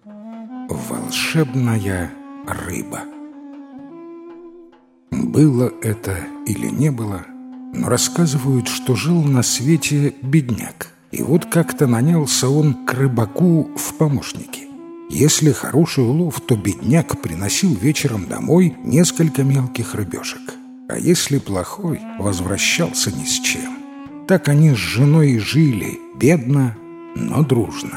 Волшебная рыба. Было это или не было, но рассказывают, что жил на свете бедняк. И вот как-то нанялся он к рыбаку в помощники. Если хороший улов, то бедняк приносил вечером домой несколько мелких рыбешек. А если плохой, возвращался ни с чем. Так они с женой и жили, бедно, но дружно.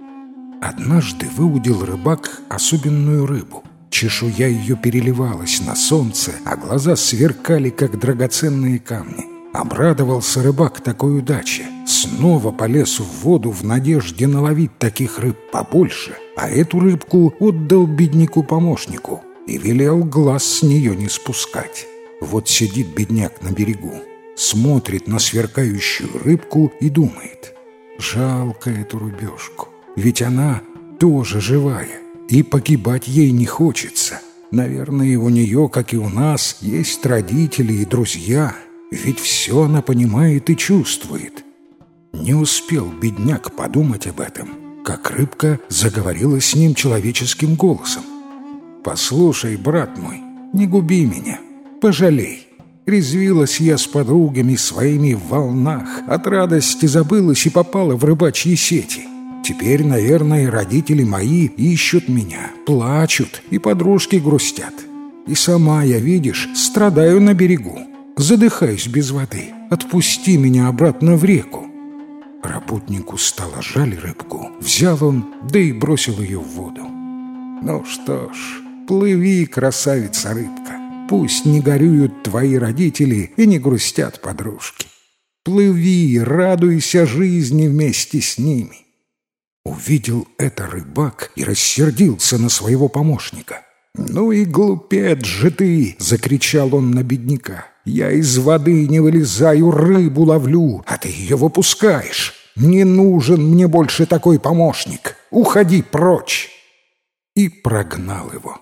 Однажды выудил рыбак особенную рыбу. Чешуя ее переливалась на солнце, а глаза сверкали, как драгоценные камни. Обрадовался рыбак такой удаче. Снова полез в воду в надежде наловить таких рыб побольше, а эту рыбку отдал бедняку-помощнику и велел глаз с нее не спускать. Вот сидит бедняк на берегу, смотрит на сверкающую рыбку и думает: жалко эту рыбешку, ведь она тоже живая, и погибать ей не хочется. Наверное, и у нее, как и у нас, есть родители и друзья, ведь все она понимает и чувствует. Не успел бедняк подумать об этом, как рыбка заговорила с ним человеческим голосом: «Послушай, брат мой, не губи меня, пожалей. Резвилась я с подругами своими в волнах, от радости забылась и попала в рыбачьи сети. Теперь, наверное, родители мои ищут меня, плачут, и подружки грустят. И сама я, видишь, страдаю на берегу, задыхаюсь без воды. Отпусти меня обратно в реку». Работнику стало жаль рыбку. Взял он, да и бросил ее в воду. «Ну что ж, плыви, красавица рыбка. Пусть не горюют твои родители и не грустят подружки. Плыви, радуйся жизни вместе с ними». Увидел это рыбак и рассердился на своего помощника. «Ну и глупец же ты!» — закричал он на бедняка. «Я из воды не вылезаю, рыбу ловлю, а ты ее выпускаешь. Не нужен мне больше такой помощник. Уходи прочь!» И прогнал его.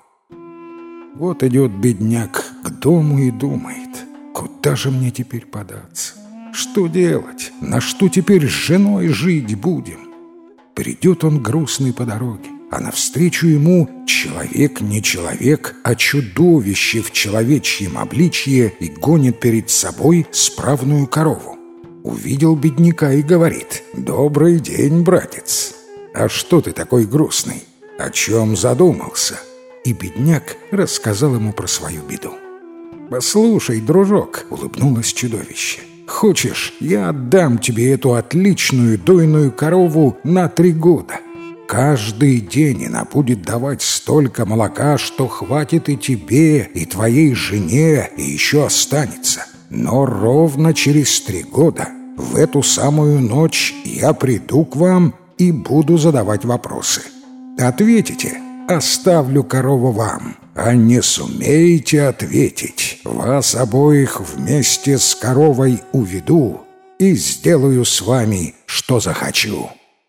Вот идет бедняк к дому и думает: куда же мне теперь податься? Что делать? На что теперь с женой жить будем? Придет он грустный по дороге, а навстречу ему человек не человек, а чудовище в человечьем обличье и гонит перед собой справную корову. Увидел бедняка и говорит: «Добрый день, братец! А что ты такой грустный? О чем задумался?» И бедняк рассказал ему про свою беду. «Послушай, дружок», — улыбнулось чудовище, — «хочешь, я отдам тебе эту отличную дойную корову на 3 года. Каждый день она будет давать столько молока, что хватит и тебе, и твоей жене, и еще останется. Но ровно через 3 года, в эту самую ночь, я приду к вам и буду задавать вопросы. Ответите — оставлю корову вам, а не сумеете ответить, вас обоих вместе с коровой уведу и сделаю с вами, что захочу.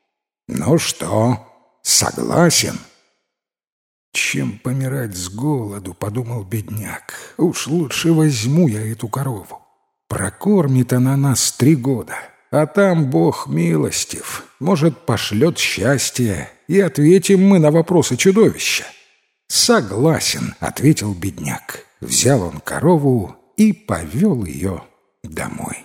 Ну что, согласен?» «Чем помирать с голоду, — подумал бедняк, — уж лучше возьму я эту корову. Прокормит она нас 3 года, а там Бог милостив, может, пошлет счастье, и ответим мы на вопросы чудовища». «Согласен, — ответил бедняк». Взял он корову и повел ее домой.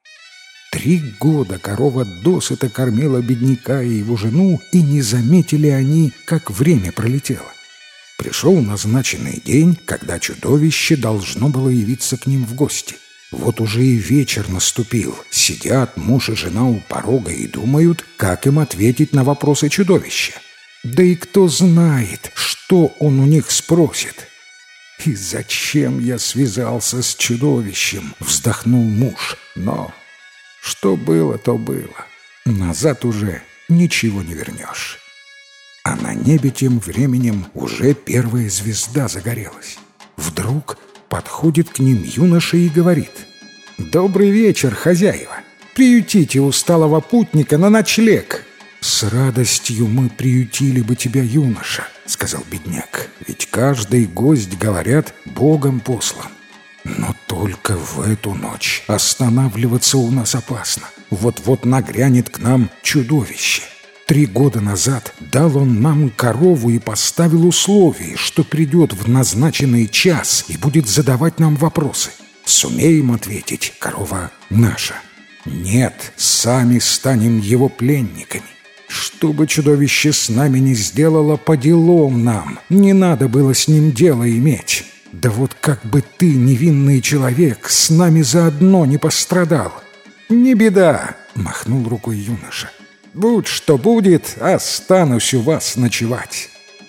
3 года корова досыта кормила бедняка и его жену, и не заметили они, как время пролетело. Пришел назначенный день, когда чудовище должно было явиться к ним в гости. Вот уже и вечер наступил. Сидят муж и жена у порога и думают, как им ответить на вопросы чудовища. Да и кто знает, что он у них спросит. «И зачем я связался с чудовищем?» — вздохнул муж. Но что было, то было. Назад уже ничего не вернешь. А на небе тем временем уже первая звезда загорелась. Вдруг подходит к ним юноша и говорит: «Добрый вечер, хозяева! Приютите усталого путника на ночлег!» «С радостью мы приютили бы тебя, юноша», — сказал бедняк, «ведь каждый гость, говорят, Богом послан. Но только в эту ночь останавливаться у нас опасно. Вот-вот нагрянет к нам чудовище. 3 года назад дал он нам корову и поставил условие, что придет в назначенный час и будет задавать нам вопросы. Сумеем ответить, корова наша. Нет, сами станем его пленниками. Что бы чудовище с нами не сделало, по делам нам. Не надо было с ним дело иметь. Да вот как бы ты, невинный человек, с нами заодно не пострадал. Не беда, махнул рукой юноша. Будь что будет, останусь у вас ночевать.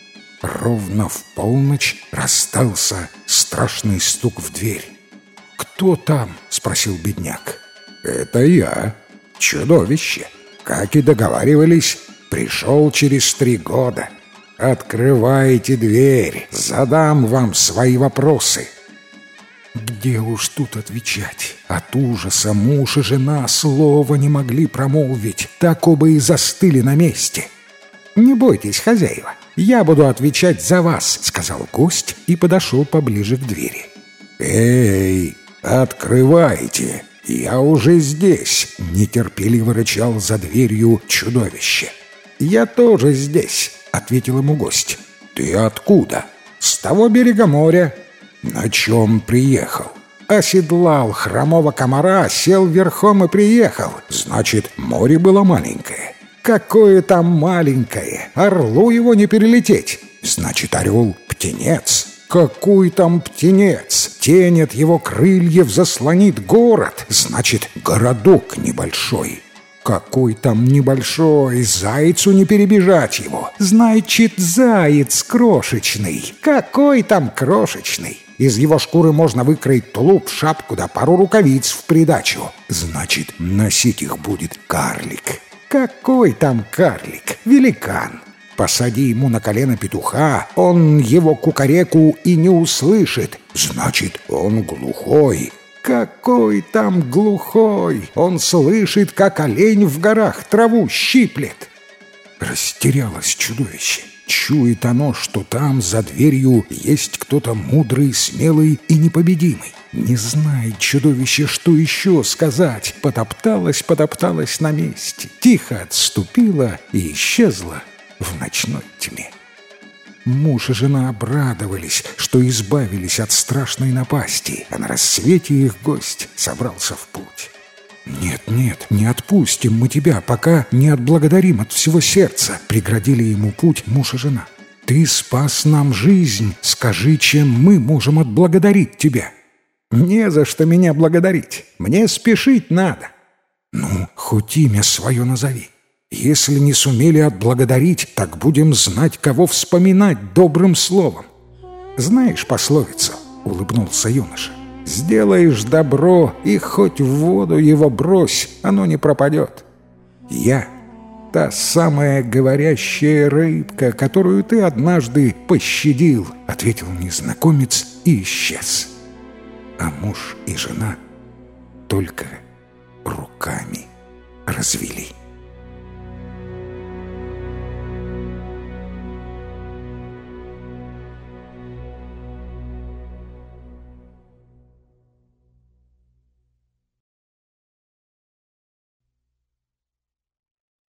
Ровно в полночь раздался страшный стук в дверь. «Кто там?» — спросил бедняк. «Это я, чудовище. Как и договаривались, пришел через 3 года. Открывайте дверь, задам вам свои вопросы». Где уж тут отвечать? От ужаса муж и жена слова не могли промолвить, так оба и застыли на месте. «Не бойтесь, хозяева, я буду отвечать за вас», — сказал гость и подошел поближе к двери. «Эй, открывайте, я уже здесь», — нетерпеливо рычал за дверью чудовище. «Я тоже здесь», — ответил ему гость. «Ты откуда?» «С того берега моря». «На чем приехал?» «Оседлал хромого комара, сел верхом и приехал. Значит, море было маленькое». «Какое там маленькое? Орлу его не перелететь». «Значит, орел — птенец». «Какой там птенец? Тень от его крыльев заслонит город. Значит, городок небольшой». «Какой там небольшой? Зайцу не перебежать его». «Значит, заяц крошечный». «Какой там крошечный? Из его шкуры можно выкроить тулуп, шапку да пару рукавиц в придачу». «Значит, носить их будет карлик». «Какой там карлик? Великан. Посади ему на колено петуха, он его кукареку и не услышит». «Значит, он глухой». «Какой там глухой? Он слышит, как олень в горах траву щиплет». Растерялось чудовище. Чует оно, что там за дверью есть кто-то мудрый, смелый и непобедимый. Не знает чудовище, что еще сказать. Потопталась на месте, тихо отступила и исчезла в ночной тьме. Муж и жена обрадовались, что избавились от страшной напасти, а на рассвете их гость собрался в путь. «Нет, не отпустим мы тебя, пока не отблагодарим от всего сердца», — преградили ему путь муж и жена. «Ты спас нам жизнь, скажи, чем мы можем отблагодарить тебя». «Не за что меня благодарить, мне спешить надо». «Ну, хоть имя свое назови. Если не сумели отблагодарить, так будем знать, кого вспоминать добрым словом». «Знаешь пословицу?» — улыбнулся юноша. «Сделаешь добро, и хоть в воду его брось, оно не пропадет. Я — та самая говорящая рыбка, которую ты однажды пощадил», — ответил незнакомец и исчез. А муж и жена только руками развели.